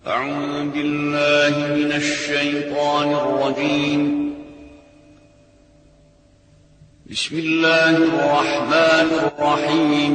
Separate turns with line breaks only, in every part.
أعوذ بالله من الشيطان الرجيم. بسم الله الرحمن الرحيم.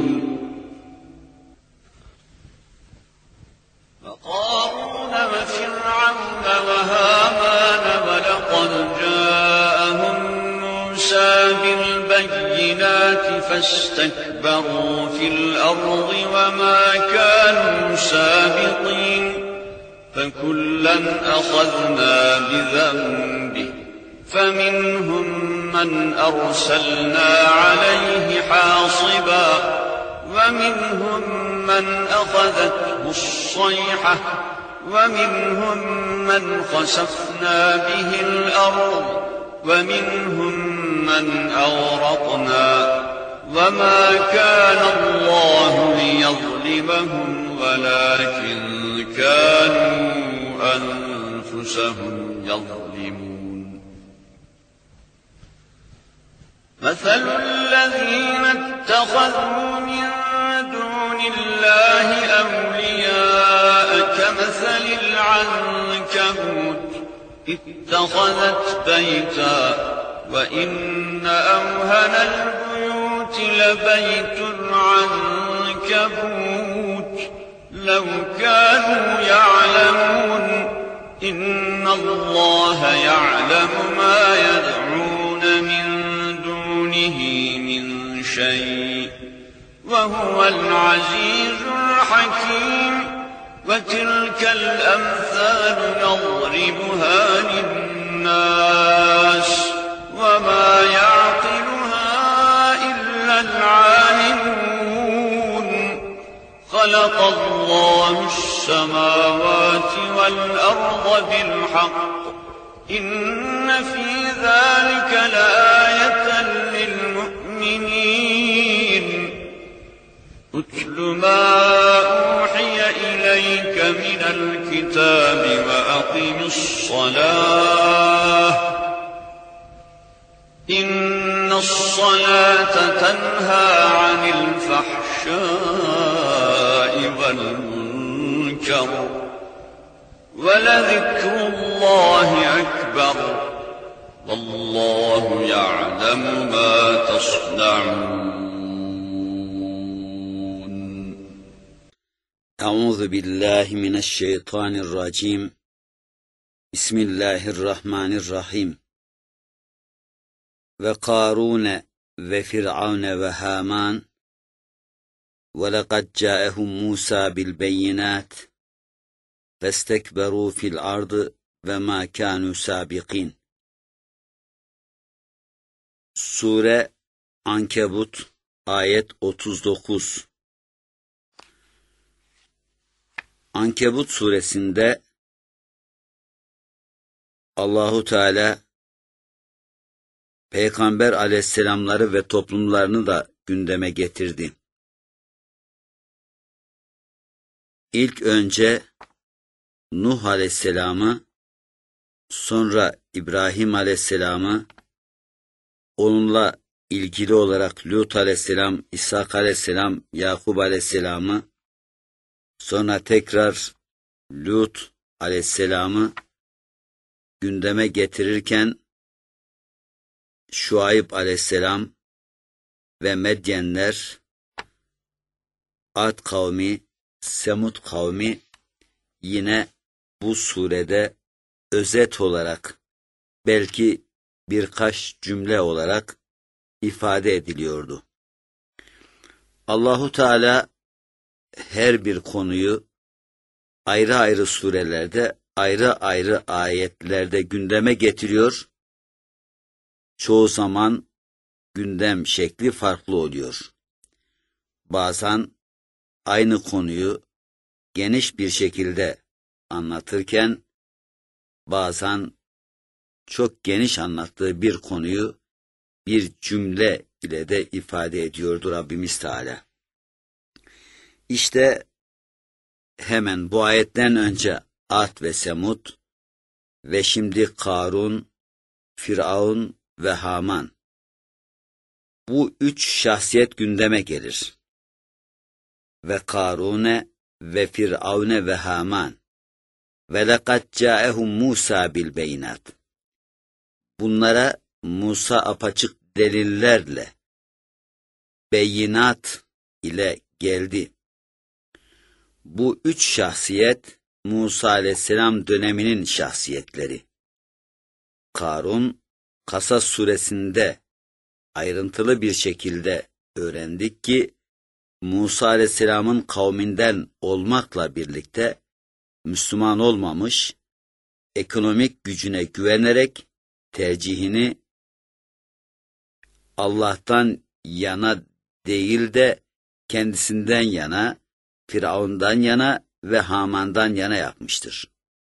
وقارون وفرعون وهامان ولقد جاءهم موسى بالبينات فاستكبروا في الأرض وما كانوا سابقين فكلا أخذنا بذنبه فمنهم من أرسلنا عليه حاصبا ومنهم من أخذته الصيحة ومنهم من خسفنا به الأرض ومنهم من أغرقنا وما كان الله ليظلمهم ولكن كانوا أنفسهم يظلمون. مثل الذين اتخذوا من دون الله أولياء كمثل العنكبوت اتخذت بيتا وإن أوهن البيوت لبيت العنكبوت لو كانوا يعلمون إن الله يعلم ما يدعون من دونه من شيء وهو العزيز الحكيم. وتلك الأمثال نضربها للناس وما يعقلها إلا العالمون. خلق الله السماوات والأرض بالحق إن في ذلك لآية للمؤمنين. اتل ما أوحي إليك من الكتاب وأقم الصلاة إن الصلاة تنهى عن الفحشاء والمنكر ولذكر الله أكبر والله يعلم ما تصنعون.
أعوذ بالله من الشيطان الرجيم. بسم الله الرحمن الرحيم. وقارون وفرعون وهامان ولقد جاءهم موسى بالبينات فاستكبروا في الأرض وما كانوا سابقين. Sure Ankebut ayet 39. Ankebut suresinde Allahu Teala Peygamber aleyhisselamları ve toplumlarını da gündeme getirdi. İlk önce Nuh aleyhisselamı, sonra İbrahim aleyhisselamı, onunla ilgili olarak Lut aleyhisselam, İshak aleyhisselam, Yakub aleyhisselamı, sonra tekrar Lut aleyhisselamı gündeme getirirken Şuayb aleyhisselam ve Medyenler, Ad kavmi, Semud kavmi yine bu surede özet olarak belki birkaç cümle olarak ifade ediliyordu. Allahu Teala her bir konuyu ayrı ayrı surelerde, ayrı ayrı ayetlerde gündeme getiriyor. Çoğu zaman gündem şekli farklı oluyor. Bazen aynı konuyu geniş bir şekilde anlatırken, bazen çok geniş anlattığı bir konuyu bir cümle ile de ifade ediyordu Rabbimiz Teala. İşte hemen bu ayetten önce Ad ve Semud ve şimdi Karun, Firavun ve Haman. Bu üç şahsiyet gündeme gelir. Ve Karune ve Firavune ve Haman. Ve lekad câehum Musa bil beyinat. Bunlara Musa apaçık delillerle, beyinat ile geldi. Bu üç şahsiyet Musa aleyhisselam döneminin şahsiyetleri. Karun, Kasas suresinde ayrıntılı bir şekilde öğrendik ki, Musa aleyhisselamın kavminden olmakla birlikte Müslüman olmamış, ekonomik gücüne güvenerek tercihini Allah'tan yana değil de kendisinden yana, Firavun'dan yana ve Haman'dan yana yapmıştır.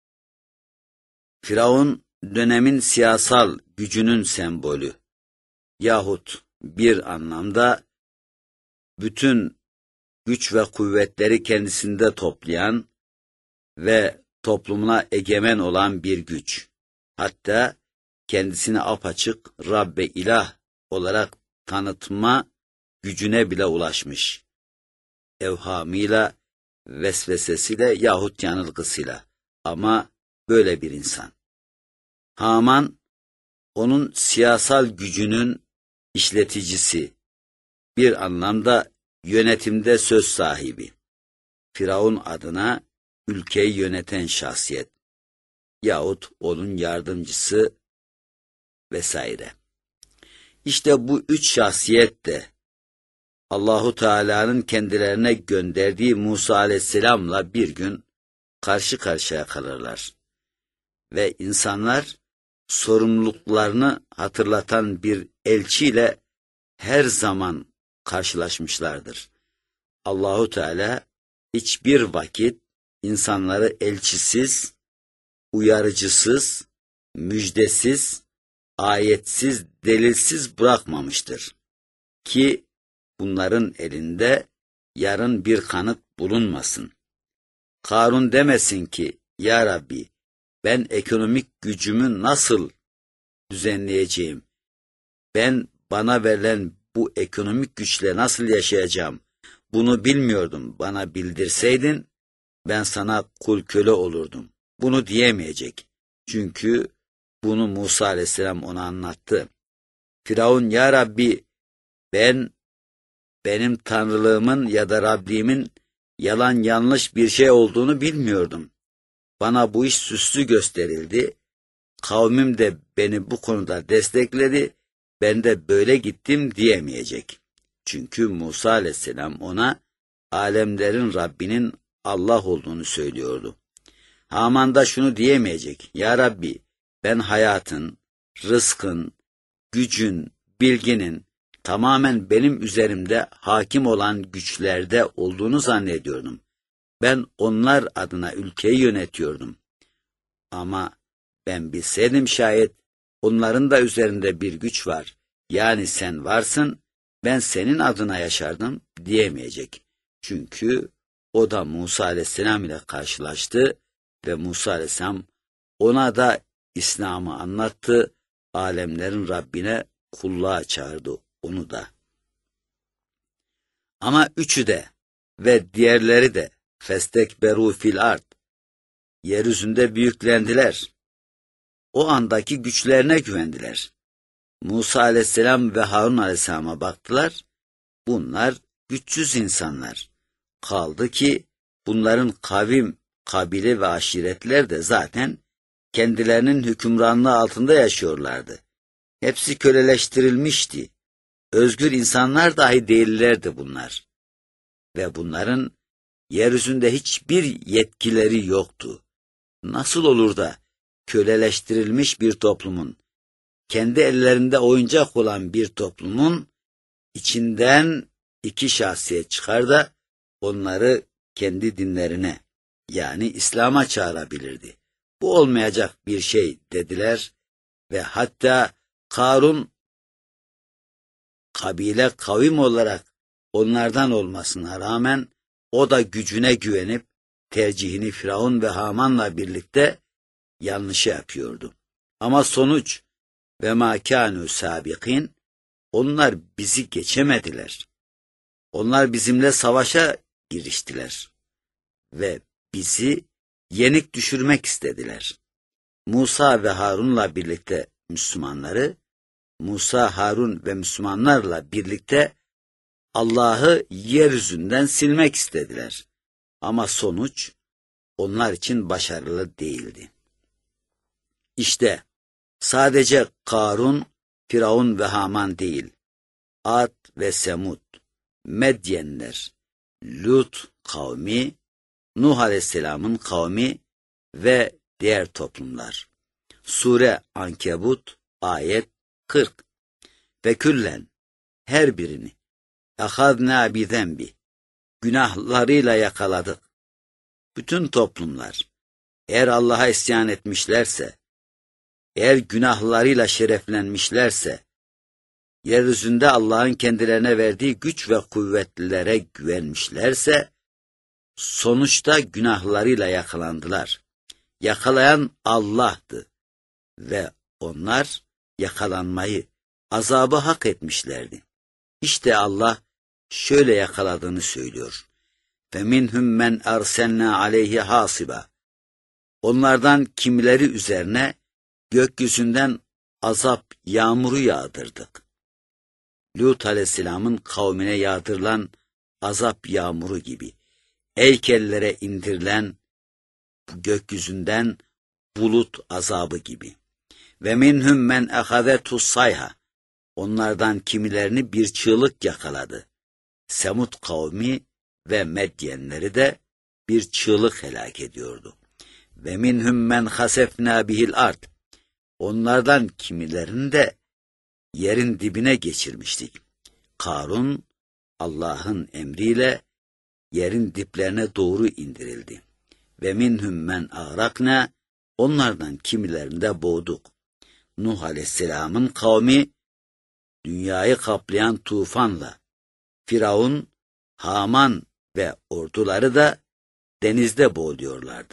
Firavun dönemin siyasal gücünün sembolü yahut bir anlamda bütün güç ve kuvvetleri kendisinde toplayan ve toplumuna egemen olan bir güç. Hatta kendisini apaçık Rab ve İlah olarak tanıtma gücüne bile ulaşmış. Evhamıyla, vesvesesiyle yahut yanılgısıyla. Ama böyle bir insan. Haman, onun siyasal gücünün işleticisi, bir anlamda yönetimde söz sahibi. Firavun adına ülkeyi yöneten şahsiyet yahut onun yardımcısı vesaire. İşte bu üç şahsiyet de Allahu Teala'nın kendilerine gönderdiği Musa aleyhisselamla bir gün karşı karşıya kalırlar. Ve insanlar sorumluluklarını hatırlatan bir elçiyle her zaman karşılaşmışlardır. Allahu Teala hiçbir vakit insanları elçisiz, uyarıcısız, müjdesiz, ayetsiz, delilsiz bırakmamıştır. Ki bunların elinde yarın bir kanıt bulunmasın. Karun demesin ki, ya Rabbi, ben ekonomik gücümü nasıl düzenleyeceğim? Ben bana verilen bu ekonomik güçle nasıl yaşayacağım? Bunu bilmiyordum. Bana bildirseydin, ben sana kul köle olurdum. Bunu diyemeyecek. Çünkü bunu Musa aleyhisselam ona anlattı. Firavun, ya Rabbi, benim tanrılığımın ya da Rabliğimin yalan yanlış bir şey olduğunu bilmiyordum. Bana bu iş süslü gösterildi. Kavmim de beni bu konuda destekledi. Ben de böyle gittim diyemeyecek. Çünkü Musa aleyhisselam ona alemlerin Rabbinin Allah olduğunu söylüyordu. Haman da şunu diyemeyecek. Ya Rabbi, ben hayatın, rızkın, gücün, bilginin tamamen benim üzerimde hakim olan güçlerde olduğunu zannediyordum. Ben onlar adına ülkeyi yönetiyordum. Ama ben bilseydim şayet onların da üzerinde bir güç var. Yani sen varsın, ben senin adına yaşardım diyemeyecek. Çünkü o da Musa aleyhisselam ile karşılaştı ve Musa aleyhisselam ona da İslam'ı anlattı, alemlerin Rabbine kulluğa çağırdı onu da. Ama üçü de ve diğerleri de festekberu fil ard, yeryüzünde büyüklendiler. O andaki güçlerine güvendiler. Musa aleyhisselam ve Harun aleyhisselama baktılar. Bunlar güçsüz insanlar. Kaldı ki bunların kavim, kabile ve aşiretler de zaten kendilerinin hükümranlığı altında yaşıyorlardı. Hepsi köleleştirilmişti. Özgür insanlar dahi değillerdi bunlar. Ve bunların yeryüzünde hiçbir yetkileri yoktu. Nasıl olur da köleleştirilmiş bir toplumun, kendi ellerinde oyuncak olan bir toplumun içinden iki şahsiyet çıkar da onları kendi dinlerine, yani İslam'a çağırabilirdi. Bu olmayacak bir şey dediler ve hatta Karun kabile kavim olarak onlardan olmasına rağmen o da gücüne güvenip tercihini Firavun ve Haman'la birlikte yanlışı yapıyordu. Ama sonuç ve mâ kânû sâbiqîn, onlar bizi geçemediler. Onlar bizimle savaşa giriştiler ve bizi yenik düşürmek istediler. Musa ve Harun'la birlikte Müslümanları, Musa, Harun ve Müslümanlarla birlikte Allah'ı yeryüzünden silmek istediler. Ama sonuç onlar için başarılı değildi. İşte sadece Karun, Firavun ve Haman değil, Ad ve Semud, Medyenler, Lut kavmi, Nuh Aleyhisselam'ın kavmi ve diğer toplumlar. Sure Ankebut ayet 40. Ve küllen her birini ahadna bi zembi günahlarıyla yakaladık. Bütün toplumlar eğer Allah'a isyan etmişlerse, eğer günahlarıyla şereflenmişlerse, yeryüzünde Allah'ın kendilerine verdiği güç ve kuvvetlilere güvenmişlerse, sonuçta günahlarıyla yakalandılar. Yakalayan Allah'tı ve onlar yakalanmayı, azabı hak etmişlerdi. İşte Allah şöyle yakaladığını söylüyor. فَمِنْهُمْ مَنْ أَرْسَلْنَا عَلَيْهِ حَاصِبًا Onlardan kimileri üzerine gökyüzünden azap yağmuru yağdırdık. Lut Aleyhisselam'ın kavmine yağdırılan azap yağmuru gibi, heykellere indirilen gökyüzünden bulut azabı gibi. Ve minhum men ahazetus sayha Onlardan kimilerini bir çığlık yakaladı. Semud kavmi ve Medyenleri de bir çığlık helak ediyordu. Ve minhum men hasefna bihil ard Onlardan kimilerini de yerin dibine geçirmiştik. Karun Allah'ın emriyle yerin diplerine doğru indirildi. Ve minhum men ağrakna Onlardan kimilerini de boğduk. Nuh Aleyhisselam'ın kavmi dünyayı kaplayan tufanla, Firavun, Haman ve orduları da denizde boğuluyorlardı.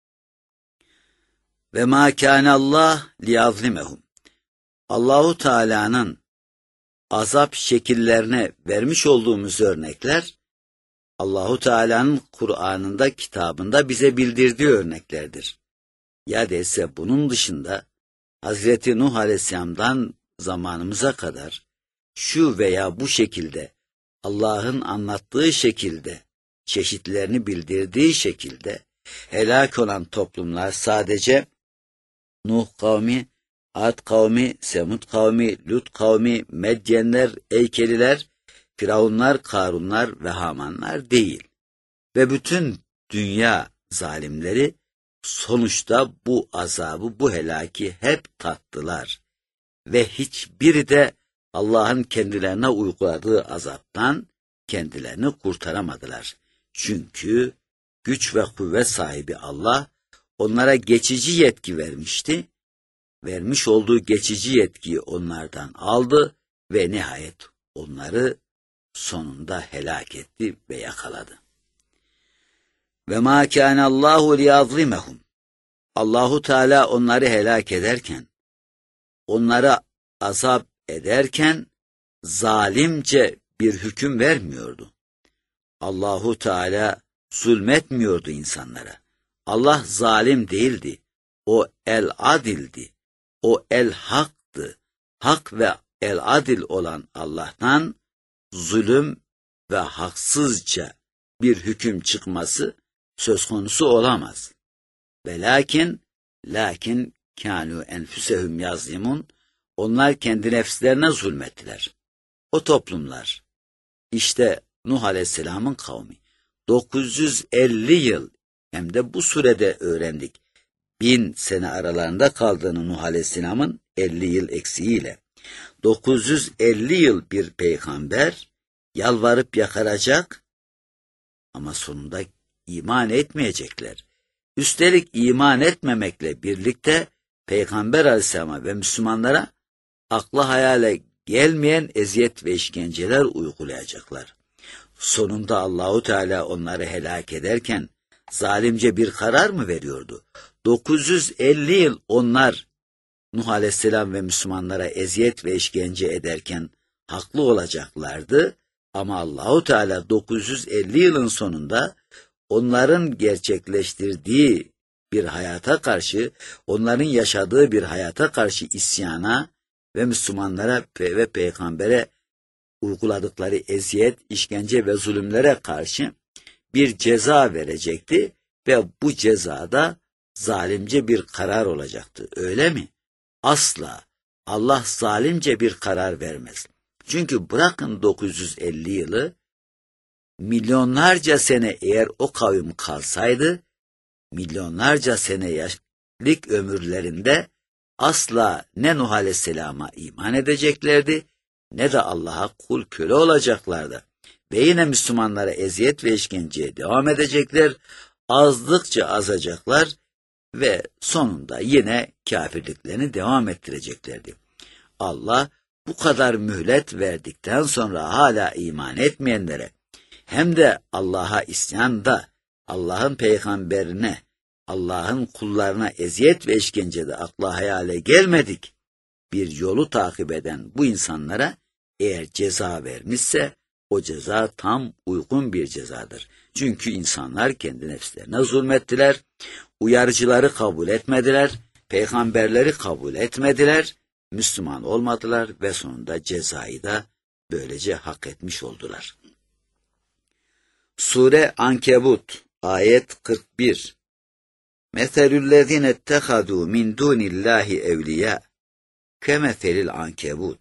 Ve mâ kânallâh liyazlimehum Allahu Teala'nın azap şekillerine vermiş olduğumuz örnekler, Allahu Teala'nın Kur'an'ında, kitabında bize bildirdiği örneklerdir. Ya dese bunun dışında Hazreti Nuh Aleyhisselam'dan zamanımıza kadar şu veya bu şekilde Allah'ın anlattığı şekilde, çeşitlerini bildirdiği şekilde helak olan toplumlar sadece Nuh kavmi, Ad kavmi, Semud kavmi, Lut kavmi, Medyenler, Eykeliler, Firavunlar, Karunlar ve Hamanlar değil. Ve bütün dünya zalimleri sonuçta bu azabı, bu helaki hep tattılar. Ve hiçbiri de Allah'ın kendilerine uyguladığı azaptan kendilerini kurtaramadılar. Çünkü güç ve kuvvet sahibi Allah onlara geçici yetki vermişti. Vermiş olduğu geçici yetkiyi onlardan aldı ve nihayet onları sonunda helak etti ve yakaladı. Ve mâ kânallâhu liyazlimehum Allahu Teala onları helak ederken, onları azap ederken zalimce bir hüküm vermiyordu. Allahu Teala zulmetmiyordu insanlara. Allah zalim değildi. O el-adildi. O el-haktı. Hak ve el-adil olan Allah'tan zulüm ve haksızca bir hüküm çıkması söz konusu olamaz. Ve lakin kânû enfüsehum yazlimun onlar kendi nefslerine zulmettiler. O toplumlar, işte Nuh Aleyhisselam'ın kavmi, 950 yıl hem de bu sürede öğrendik. 1000 sene aralarında kaldığını Nuh Aleyhisselam'ın 50 yıl eksiğiyle. 950 yıl bir peygamber yalvarıp yakaracak ama sonunda iman etmeyecekler. Üstelik iman etmemekle birlikte Peygamber Aleyhisselam'a ve Müslümanlara akla hayale gelmeyen eziyet ve işkenceler uygulayacaklar. Sonunda Allahu Teala onları helak ederken zalimce bir karar mı veriyordu? 950 yıl onlar Nuh Aleyhisselam ve Müslümanlara eziyet ve işkence ederken haklı olacaklardı ama Allahu Teala 950 yılın sonunda onların gerçekleştirdiği bir hayata karşı, onların yaşadığı bir hayata karşı isyana ve Müslümanlara ve peygambere uyguladıkları eziyet, işkence ve zulümlere karşı bir ceza verecekti ve bu cezada zalimce bir karar olacaktı. Öyle mi? Asla. Allah zalimce bir karar vermez. Çünkü bırakın 950 yılı, milyonlarca sene eğer o kavim kalsaydı, milyonlarca senelik ömürlerinde asla ne Nuh Aleyhisselam'a iman edeceklerdi, ne de Allah'a kul köle olacaklardı. Ve yine Müslümanlara eziyet ve işkenceye devam edecekler, azdıkça azacaklar ve sonunda yine kafirliklerini devam ettireceklerdi. Allah bu kadar mühlet verdikten sonra hala iman etmeyenlere, hem de Allah'a isyanda, Allah'ın peygamberine, Allah'ın kullarına eziyet ve işkencede akla hayale gelmedik bir yolu takip eden bu insanlara eğer ceza vermişse, o ceza tam uygun bir cezadır. Çünkü insanlar kendi nefslerine zulmettiler, uyarıcıları kabul etmediler, peygamberleri kabul etmediler, Müslüman olmadılar ve sonunda cezayı da böylece hak etmiş oldular. Sure Ankebut ayet 41. Meselüllezine ettehadû min dûnillâhi evliyâ kemeselil ankebut.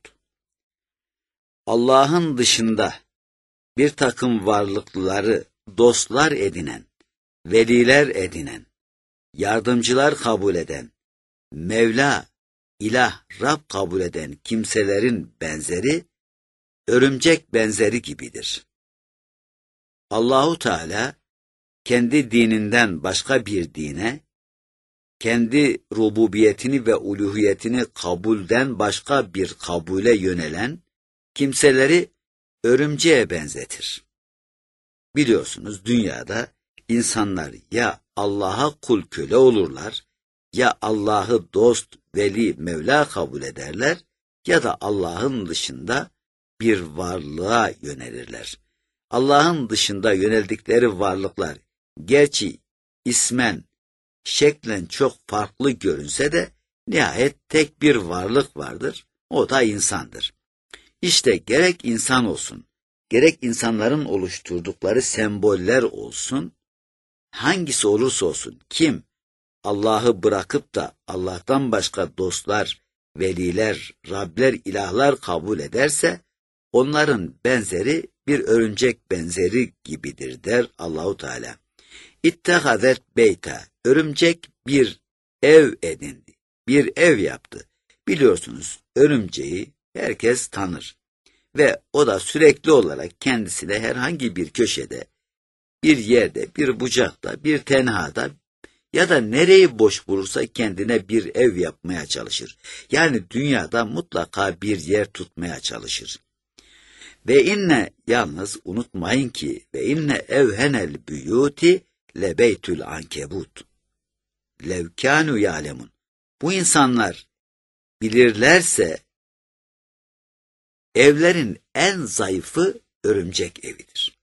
Allah'ın dışında bir takım varlıkları dostlar edinen, veliler edinen, yardımcılar kabul eden, Mevla, ilah, Rab kabul eden kimselerin benzeri, örümcek benzeri gibidir. Allahu Teala kendi dininden başka bir dine, kendi rububiyetini ve uluhiyetini kabulden başka bir kabule yönelen kimseleri örümceğe benzetir. Biliyorsunuz dünyada insanlar ya Allah'a kul köle olurlar, ya Allah'ı dost, veli, Mevla kabul ederler ya da Allah'ın dışında bir varlığa yönelirler. Allah'ın dışında yöneldikleri varlıklar gerçi ismen, şeklen çok farklı görünse de nihayet tek bir varlık vardır, o da insandır. İşte gerek insan olsun, gerek insanların oluşturdukları semboller olsun, hangisi olursa olsun, kim Allah'ı bırakıp da Allah'tan başka dostlar, veliler, Rabler, ilahlar kabul ederse, onların benzeri bir örümcek benzeri gibidir der Allahu Teala. İttehazet beyta, örümcek bir ev edindi, bir ev yaptı. Biliyorsunuz örümceği herkes tanır ve o da sürekli olarak kendisine herhangi bir köşede, bir yerde, bir bucakta, bir tenhada ya da nereyi boş bulursa kendine bir ev yapmaya çalışır. Yani dünyada mutlaka bir yer tutmaya çalışır. Ve inne, yalnız unutmayın ki, ve inne evhenel büyuti lebeytül ankebut. Levkânü yâlemun. Bu insanlar bilirlerse evlerin en zayıfı örümcek evidir.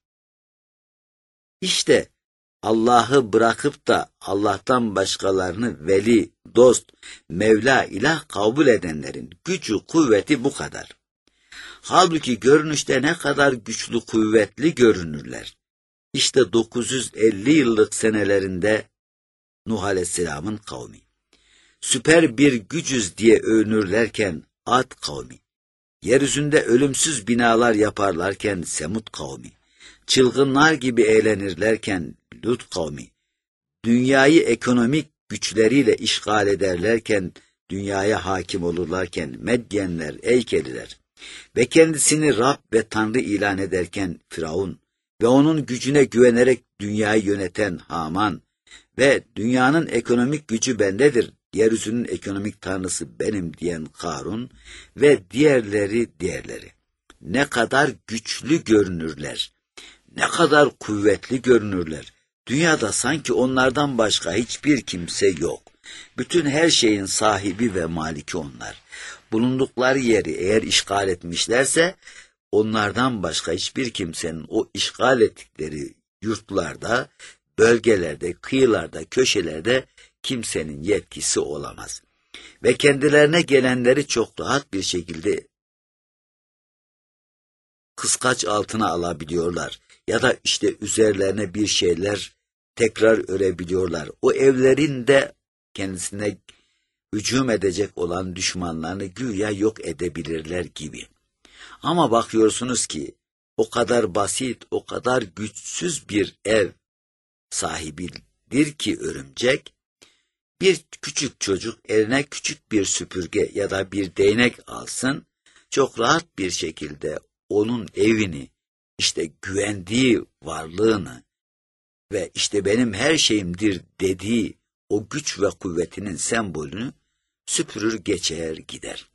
İşte Allah'ı bırakıp da Allah'tan başkalarını veli, dost, Mevla, ilah kabul edenlerin gücü, kuvveti bu kadar. Halbuki görünüşte ne kadar güçlü, kuvvetli görünürler. İşte 950 yıllık senelerinde Nuh Aleyhisselam'ın kavmi. Süper bir gücüz diye övünürlerken Ad kavmi. Yeryüzünde ölümsüz binalar yaparlarken Semud kavmi. Çılgınlar gibi eğlenirlerken Lut kavmi. Dünyayı ekonomik güçleriyle işgal ederlerken, dünyaya hakim olurlarken Medyenler, Eykeliler ve kendisini Rab ve Tanrı ilan ederken Firavun ve onun gücüne güvenerek dünyayı yöneten Haman ve dünyanın ekonomik gücü bendedir, yeryüzünün ekonomik tanrısı benim diyen Karun ve diğerleri. Ne kadar güçlü görünürler, ne kadar kuvvetli görünürler. Dünyada sanki onlardan başka hiçbir kimse yok. Bütün her şeyin sahibi ve maliki onlar. Bulundukları yeri eğer işgal etmişlerse, onlardan başka hiçbir kimsenin o işgal ettikleri yurtlarda bölgelerde, kıyılarda, köşelerde kimsenin yetkisi olamaz. Ve kendilerine gelenleri çok rahat bir şekilde kıskaç altına alabiliyorlar. Ya da işte üzerlerine bir şeyler tekrar örebiliyorlar. O evlerin de kendisine hücum edecek olan düşmanlarını güya yok edebilirler gibi. Ama bakıyorsunuz ki o kadar basit, o kadar güçsüz bir ev sahibidir ki örümcek, bir küçük çocuk eline küçük bir süpürge ya da bir değnek alsın, çok rahat bir şekilde onun evini, işte güvendiği varlığını ve işte benim her şeyimdir dediği o güç ve kuvvetinin sembolünü süpürür geçer gider.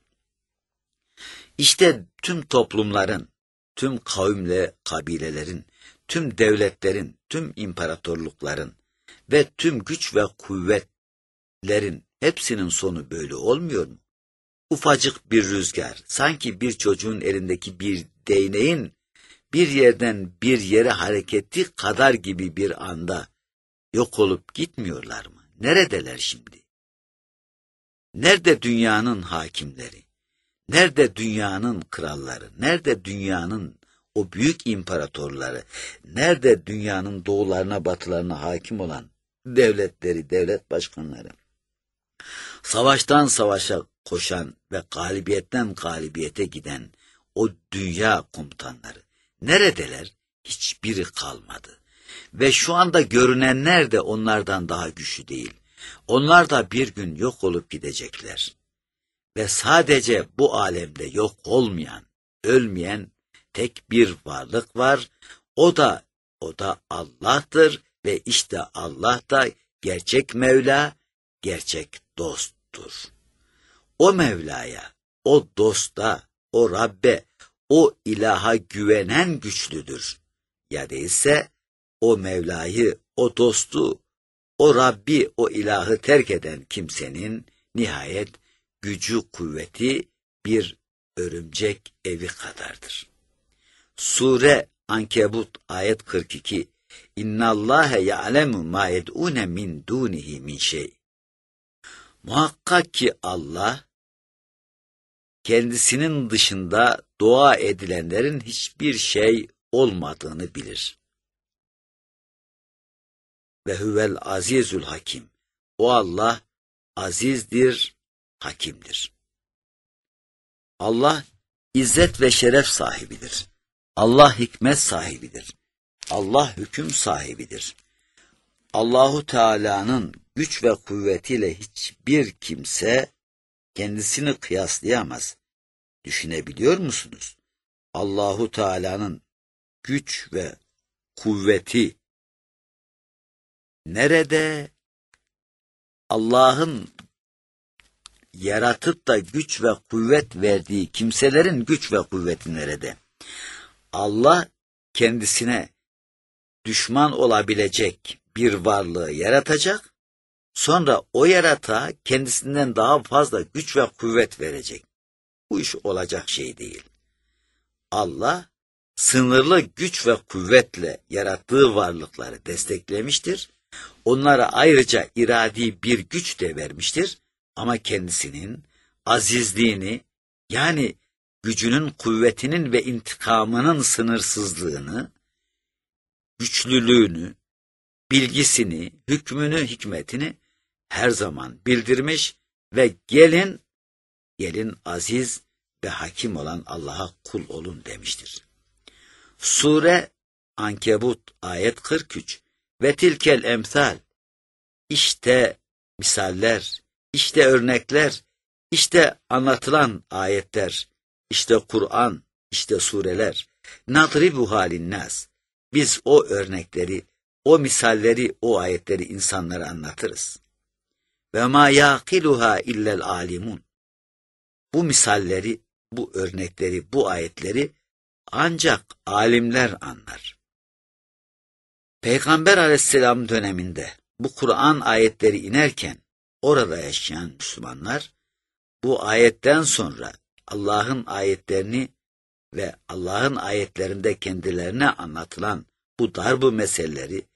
İşte tüm toplumların, tüm kavimle kabilelerin, tüm devletlerin, tüm imparatorlukların ve tüm güç ve kuvvetlerin hepsinin sonu böyle olmuyor mu? Ufacık bir rüzgar, sanki bir çocuğun elindeki bir değneğin bir yerden bir yere hareketi kadar gibi bir anda yok olup gitmiyorlar mı? Neredeler şimdi? Nerede dünyanın hakimleri? Nerede dünyanın kralları? Nerede dünyanın o büyük imparatorları? Nerede dünyanın doğularına batılarına hakim olan devletleri, devlet başkanları? Savaştan savaşa koşan ve galibiyetten galibiyete giden o dünya komutanları. Neredeler? Hiçbiri kalmadı. Ve şu anda görünenler de onlardan daha güçlü değil. Onlar da bir gün yok olup gidecekler. Ve sadece bu alemde yok olmayan, ölmeyen tek bir varlık var. O da Allah'tır ve işte Allah da gerçek Mevla, gerçek dosttur. O Mevla'ya, o dosta, o Rabbe, o ilaha güvenen güçlüdür. Ya değilse o Mevla'yı, o dostu, o Rabbi, o ilahı terk eden kimsenin nihayet gücü, kuvveti bir örümcek evi kadardır. Sure Ankebut ayet 42. İnnallâhe ya'lemu mâ yed'ûne min dûnihi min şey. Muhakkak ki Allah, kendisinin dışında dua edilenlerin hiçbir şey olmadığını bilir. Ve huvel azizül hakim. O Allah azizdir, hakimdir. Allah izzet ve şeref sahibidir. Allah hikmet sahibidir. Allah hüküm sahibidir. Allahu Teala'nın güç ve kuvvetiyle hiçbir kimse kendisini kıyaslayamaz. Düşünebiliyor musunuz? Allahu Teala'nın güç ve kuvveti nerede? Allah'ın yaratıp da güç ve kuvvet verdiği kimselerin güç ve kuvveti nerede? Allah kendisine düşman olabilecek bir varlığı yaratacak, sonra o yaratığa kendisinden daha fazla güç ve kuvvet verecek. Bu iş olacak şey değil. Allah sınırlı güç ve kuvvetle yarattığı varlıkları desteklemiştir. Onlara ayrıca iradi bir güç de vermiştir. Ama kendisinin azizliğini, yani gücünün, kuvvetinin ve intikamının sınırsızlığını, güçlülüğünü, bilgisini, hükmünü, hikmetini her zaman bildirmiş ve gelin aziz ve hakim olan Allah'a kul olun demiştir. Sure Ankebut ayet 43. Ve tilkel emsal, işte misaller, işte örnekler, işte anlatılan ayetler, işte Kur'an, işte sureler. Nadribu halinnas. Biz o örnekleri, o misalleri, o ayetleri insanlara anlatırız. Ve ma yaqiluha illel alimun. Bu misalleri, bu örnekleri, bu ayetleri ancak alimler anlar. Peygamber Aleyhisselam döneminde bu Kur'an ayetleri inerken orada yaşayan Müslümanlar bu ayetten sonra Allah'ın ayetlerini ve Allah'ın ayetlerinde kendilerine anlatılan bu darbu meseleleri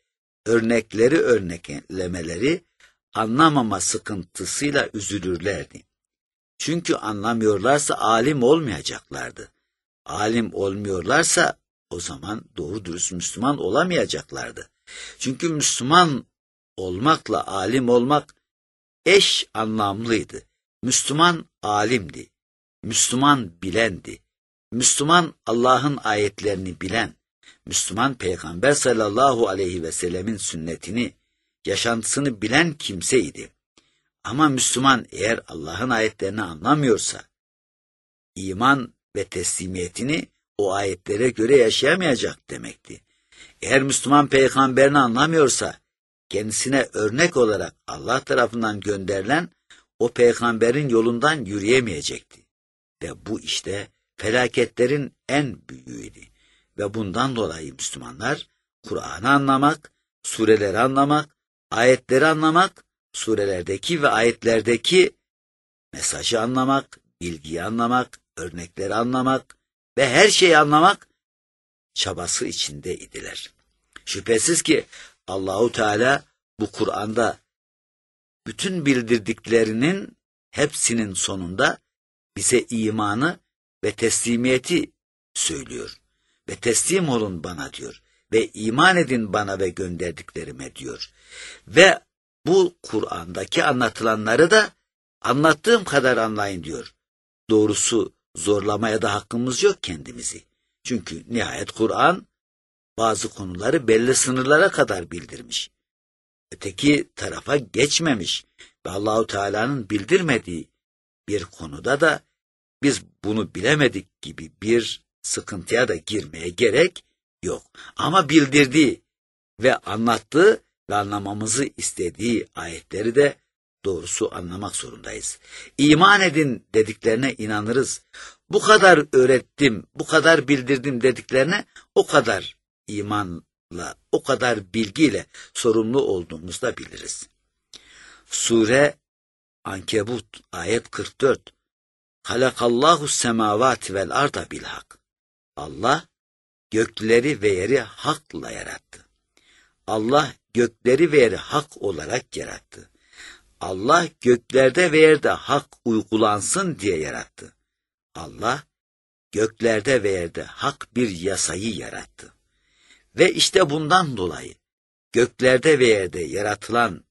örnekleri örneklemeleri anlamama sıkıntısıyla üzülürlerdi. Çünkü anlamıyorlarsa alim olmayacaklardı. Alim olmuyorlarsa o zaman doğru dürüst Müslüman olamayacaklardı. Çünkü Müslüman olmakla alim olmak eş anlamlıydı. Müslüman alimdi. Müslüman bilendi. Müslüman Allah'ın ayetlerini bilen, Müslüman Peygamber sallallahu aleyhi ve sellemin sünnetini, yaşantısını bilen kimseydi. Ama Müslüman eğer Allah'ın ayetlerini anlamıyorsa, iman ve teslimiyetini o ayetlere göre yaşayamayacak demekti. Eğer Müslüman peygamberini anlamıyorsa, kendisine örnek olarak Allah tarafından gönderilen o peygamberin yolundan yürüyemeyecekti. Ve bu işte felaketlerin en büyüğüydü. Ve bundan dolayı Müslümanlar Kur'an'ı anlamak, sureleri anlamak, ayetleri anlamak, surelerdeki ve ayetlerdeki mesajı anlamak, bilgiyi anlamak, örnekleri anlamak ve her şeyi anlamak çabası içindeydiler. Şüphesiz ki Allahu Teala bu Kur'an'da bütün bildirdiklerinin hepsinin sonunda bize imanı ve teslimiyeti söylüyor. Ve teslim olun bana diyor. Ve iman edin bana ve gönderdiklerime diyor. Ve bu Kur'an'daki anlatılanları da anlattığım kadar anlayın diyor. Doğrusu zorlamaya da hakkımız yok kendimizi. Çünkü nihayet Kur'an bazı konuları belli sınırlara kadar bildirmiş. Öteki tarafa geçmemiş ve Allahu Teala'nın bildirmediği bir konuda da biz bunu bilemedik gibi bir sıkıntıya da girmeye gerek yok. Ama bildirdiği ve anlattığı ve anlamamızı istediği ayetleri de doğrusu anlamak zorundayız. İman edin dediklerine inanırız. Bu kadar öğrettim, bu kadar bildirdim dediklerine o kadar imanla, o kadar bilgiyle sorumlu olduğumuzu da biliriz. Sure Ankebut ayet 44. Halakallahu semavati vel arda bil hak. Allah gökleri ve yeri hakla yarattı. Allah gökleri ve yeri hak olarak yarattı. Allah göklerde ve yerde hak uygulansın diye yarattı. Allah göklerde ve yerde hak bir yasayı yarattı. Ve işte bundan dolayı göklerde ve yerde yaratılan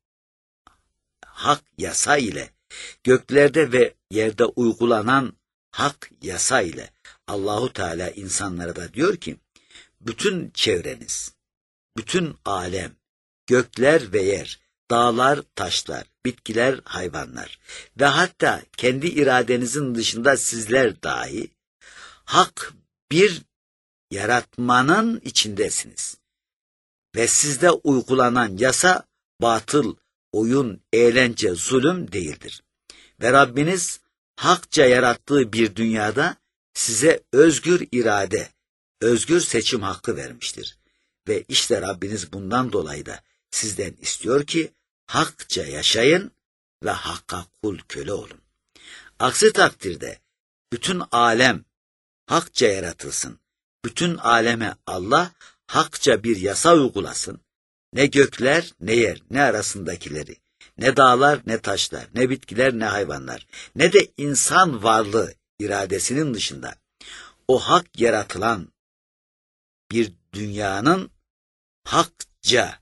hak yasa ile, göklerde ve yerde uygulanan hak yasa ile Allahu Teala insanlara da diyor ki, bütün çevreniz, bütün alem, gökler ve yer, dağlar, taşlar, bitkiler, hayvanlar ve hatta kendi iradenizin dışında sizler dahi hak bir yaratmanın içindesiniz. Ve sizde uygulanan yasa batıl, oyun, eğlence, zulüm değildir. Ve Rabbiniz hakça yarattığı bir dünyada size özgür irade, özgür seçim hakkı vermiştir. Ve işte Rabbiniz bundan dolayı da sizden istiyor ki hakça yaşayın ve hakka kul köle olun. Aksi takdirde bütün alem hakça yaratılsın. Bütün aleme Allah hakça bir yasa uygulasın. Ne gökler, ne yer, ne arasındakileri, ne dağlar, ne taşlar, ne bitkiler, ne hayvanlar, ne de insan varlığı iradesinin dışında o hak yaratılan bir dünyanın hakça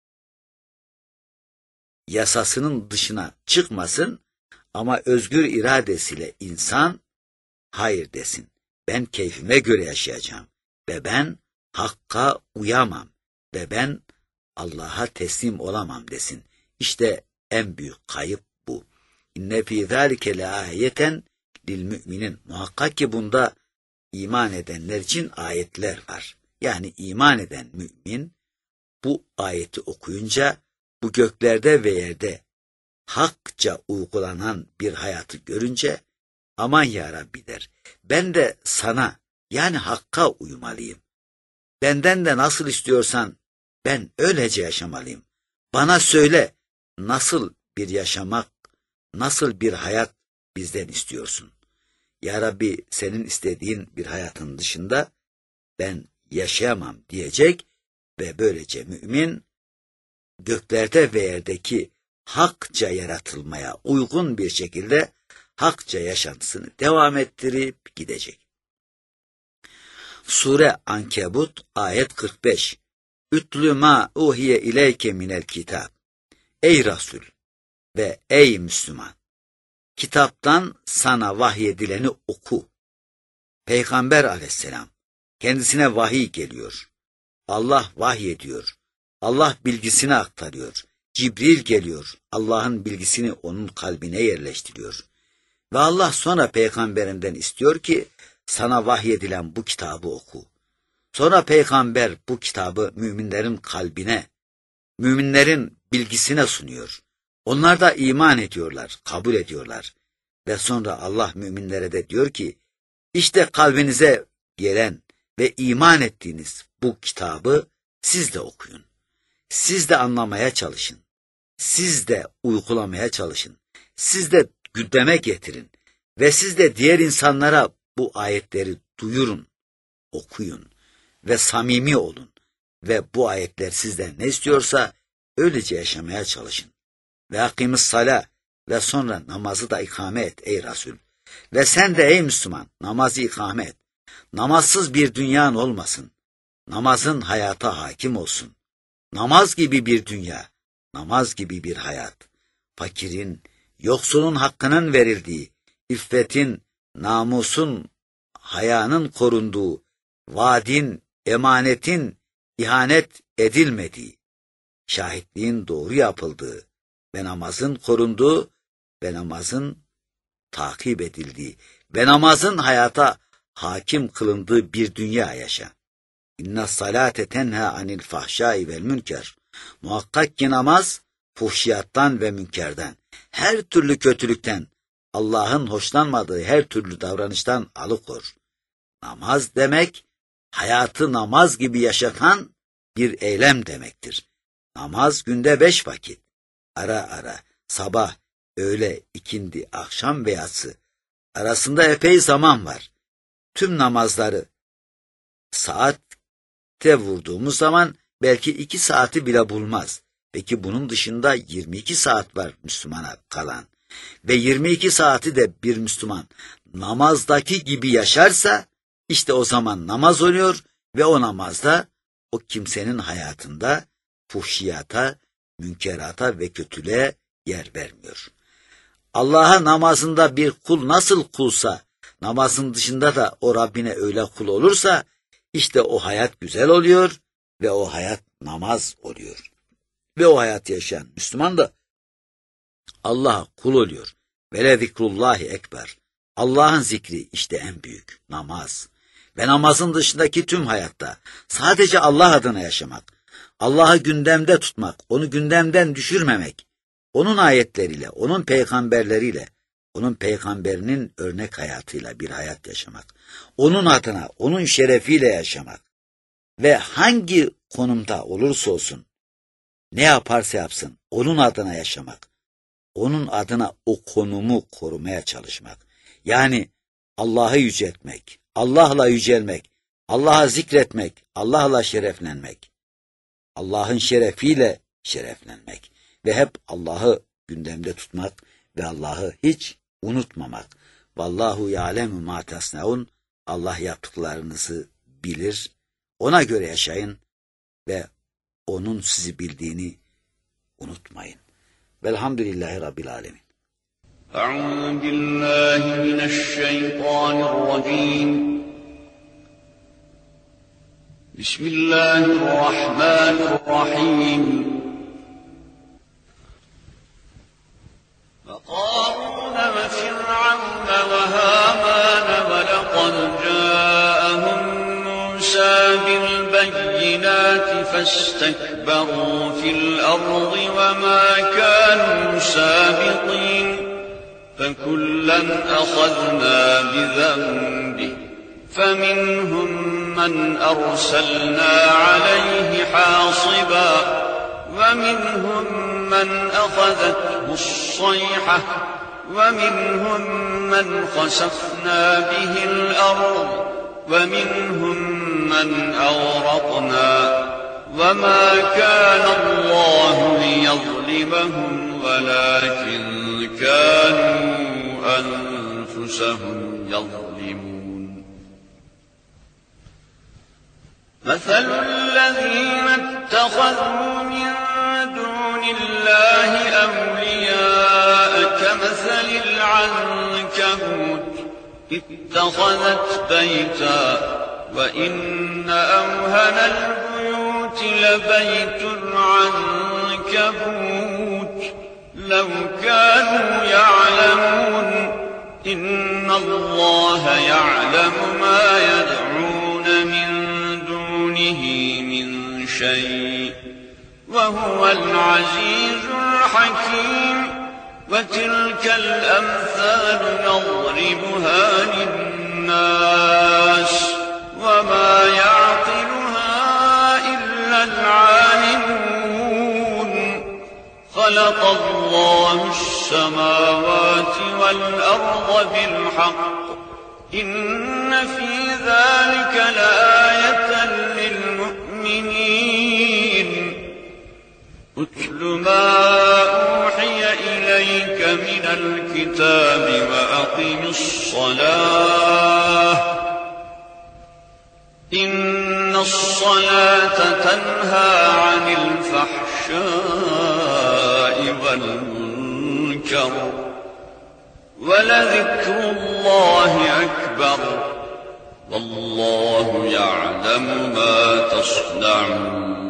yasasının dışına çıkmasın ama özgür iradesiyle insan hayır desin. Ben keyfime göre yaşayacağım ve ben hakka uyamam ve ben Allah'a teslim olamam desin. İşte en büyük kayıp bu. İnne fî zâlike leâyeten lil müminin. Muhakkak ki bunda iman edenler için ayetler var. Yani iman eden mümin bu ayeti okuyunca bu göklerde ve yerde hakça uygulanan bir hayatı görünce aman ya Rabbi der. Ben de sana yani hakka uymalıyım. Benden de nasıl istiyorsan ben öylece yaşamalıyım. Bana söyle nasıl bir yaşamak, nasıl bir hayat bizden istiyorsun? Ya Rabbi senin istediğin bir hayatın dışında ben yaşayamam diyecek ve böylece mümin göklerde ve yerdeki hakça yaratılmaya uygun bir şekilde hakça yaşantısını devam ettirip gidecek. Sure Ankebut ayet 45. Ütlü ma uhiye ileyke minel kitab. Ey Resul ve ey Müslüman! Kitaptan sana vahyedileni oku. Peygamber aleyhisselam kendisine vahiy geliyor. Allah vahyediyor. Allah bilgisini aktarıyor. Cibril geliyor. Allah'ın bilgisini onun kalbine yerleştiriyor. Ve Allah sonra peygamberinden istiyor ki sana vahyedilen bu kitabı oku. Sonra peygamber bu kitabı müminlerin kalbine, müminlerin bilgisine sunuyor. Onlar da iman ediyorlar, kabul ediyorlar. Ve sonra Allah müminlere de diyor ki, işte kalbinize gelen ve iman ettiğiniz bu kitabı siz de okuyun. Siz de anlamaya çalışın. Siz de uygulamaya çalışın. Siz de gündeme getirin. Ve siz de diğer insanlara bu ayetleri duyurun, okuyun ve samimi olun. Ve bu ayetler sizden ne istiyorsa öylece yaşamaya çalışın. Ve akimis sala ve sonra namazı da ikame et ey Resul. Ve sen de ey Müslüman namazı ikame et. Namazsız bir dünyan olmasın. Namazın hayata hakim olsun. Namaz gibi bir dünya, namaz gibi bir hayat. Fakirin, yoksulun hakkının verildiği, iffetin, namusun, hayanın korunduğu, vaadin, emanetin ihanet edilmediği, şahitliğin doğru yapıldığı ve namazın korunduğu ve namazın takip edildiği ve namazın hayata hakim kılındığı bir dünya yaşa. İnna salate tenha anil fahşai vel münker. Muhakkak ki namaz fuhşiyattan ve münkerden, her türlü kötülükten, Allah'ın hoşlanmadığı her türlü davranıştan alıkor. Namaz demek, hayatı namaz gibi yaşatan bir eylem demektir. Namaz günde 5 vakit. Ara ara, sabah, öğle, ikindi, akşam ve yatsı. Arasında epey zaman var. Tüm namazları saatte vurduğumuz zaman belki 2 saati bile bulmaz. Peki bunun dışında 22 saat var Müslümana kalan. Ve 22 saati de bir Müslüman namazdaki gibi yaşarsa, işte o zaman namaz oluyor ve o namazda o kimsenin hayatında fuhşiyata, münkerata ve kötülüğe yer vermiyor. Allah'a namazında bir kul nasıl kulsa, namazın dışında da o Rabbine öyle kul olursa, işte o hayat güzel oluyor ve o hayat namaz oluyor. Ve o hayat yaşayan Müslüman da Allah'a kul oluyor. Ve le zikrullahi ekber. Allah'ın zikri işte en büyük namaz. Ve namazın dışındaki tüm hayatta sadece Allah adına yaşamak, Allah'ı gündemde tutmak, onu gündemden düşürmemek, onun ayetleriyle, onun peygamberleriyle, onun peygamberinin örnek hayatıyla bir hayat yaşamak, onun adına, onun şerefiyle yaşamak ve hangi konumda olursa olsun, ne yaparsa yapsın, onun adına yaşamak, onun adına o konumu korumaya çalışmak. Yani Allah'ı yüceltmek, Allah'la yücelmek, Allah'a zikretmek, Allah'la şereflenmek, Allah'ın şerefiyle şereflenmek ve hep Allah'ı gündemde tutmak ve Allah'ı hiç unutmamak. Vallahu ya'lemu ma tasnaun. Allah yaptıklarınızı bilir. Ona göre yaşayın ve onun sizi bildiğini unutmayın. Velhamdülillahi Rabbil alemin.
أعوذ بالله من الشيطان الرجيم بسم الله الرحمن الرحيم وقارون وفرعون وهامان ولقد جاءهم موسى بالبينات فاستكبروا في الأرض وما كانوا سابقين فكلا أخذنا بذنبه فمنهم من أرسلنا عليه حاصبا ومنهم من أخذته الصيحة ومنهم من خسفنا به الأرض ومنهم من أغرقنا وما كان الله ليظلمهم ولكن كانوا أنفسهم يظلمون مثل الذين اتخذوا من دون الله أولياء كمثل العنكبوت اتخذت بيتا وإن أوهن البيوت لبيت العنكبوت لو كانوا يعلمون إن الله يعلم ما يدعون من دونه من شيء وهو العزيز الحكيم وتلك الأمثال نضربها للناس وما يعقلها إلا العالمون خلق الله السماوات والأرض بالحق إن في ذلك لآية للمؤمنين اتل ما أوحي إليك من الكتاب وأقم الصلاة إن الصلاة تنهى عن الفحشاء والمنكر ولذكر الله أكبر والله يعلم ما تصنعون